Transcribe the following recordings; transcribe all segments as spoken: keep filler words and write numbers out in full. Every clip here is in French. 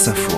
France Info.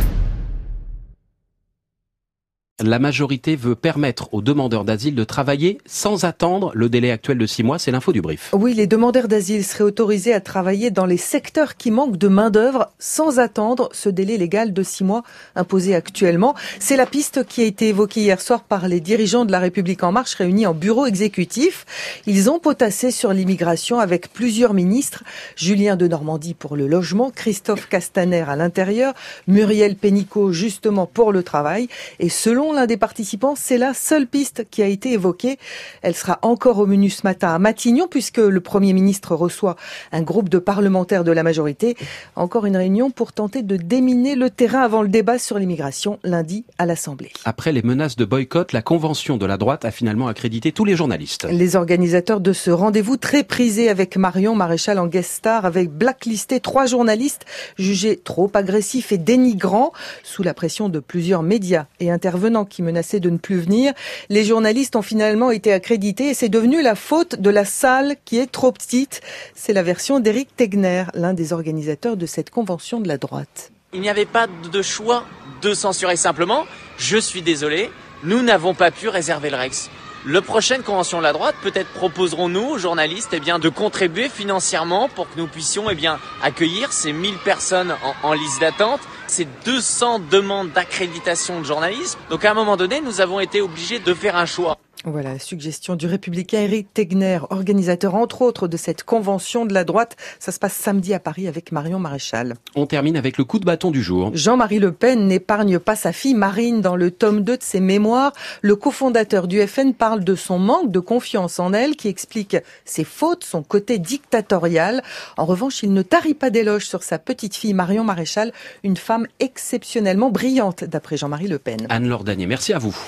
La majorité veut permettre aux demandeurs d'asile de travailler sans attendre le délai actuel de six mois. C'est l'info du brief. Oui, les demandeurs d'asile seraient autorisés à travailler dans les secteurs qui manquent de main-d'œuvre sans attendre ce délai légal de six mois imposé actuellement. C'est la piste qui a été évoquée hier soir par les dirigeants de La République En Marche réunis en bureau exécutif. Ils ont potassé sur l'immigration avec plusieurs ministres. Julien Denormandie pour le logement, Christophe Castaner à l'intérieur, Muriel Pénicaud justement pour le travail. Et selon l'un des participants, c'est la seule piste qui a été évoquée. Elle sera encore au menu ce matin à Matignon puisque le Premier ministre reçoit un groupe de parlementaires de la majorité. Encore une réunion pour tenter de déminer le terrain avant le débat sur l'immigration lundi à l'Assemblée. Après les menaces de boycott, la convention de la droite a finalement accrédité tous les journalistes. Les organisateurs de ce rendez-vous très prisé avec Marion Maréchal en guest star avaient blacklisté trois journalistes jugés trop agressifs et dénigrants sous la pression de plusieurs médias et intervenants qui menaçaient de ne plus venir. Les journalistes ont finalement été accrédités et c'est devenu la faute de la salle qui est trop petite. C'est la version d'Éric Tegner, l'un des organisateurs de cette convention de la droite. Il n'y avait pas de choix de censurer simplement. Je suis désolé, nous n'avons pas pu réserver le Rex. La prochaine convention de la droite, peut-être proposerons-nous aux journalistes eh bien, de contribuer financièrement pour que nous puissions eh bien, accueillir ces mille personnes en, en liste d'attente, ces deux cents demandes d'accréditation de journalisme. Donc à un moment donné, nous avons été obligés de faire un choix. Voilà, suggestion du républicain Éric Tegner, organisateur entre autres de cette convention de la droite. Ça se passe samedi à Paris avec Marion Maréchal. On termine avec le coup de bâton du jour. Jean-Marie Le Pen n'épargne pas sa fille Marine dans le tome deux de ses mémoires. Le cofondateur du F N parle de son manque de confiance en elle qui explique ses fautes, son côté dictatorial. En revanche, il ne tarit pas d'éloges sur sa petite fille Marion Maréchal, une femme exceptionnellement brillante d'après Jean-Marie Le Pen. Anne-Laure Danier, merci à vous.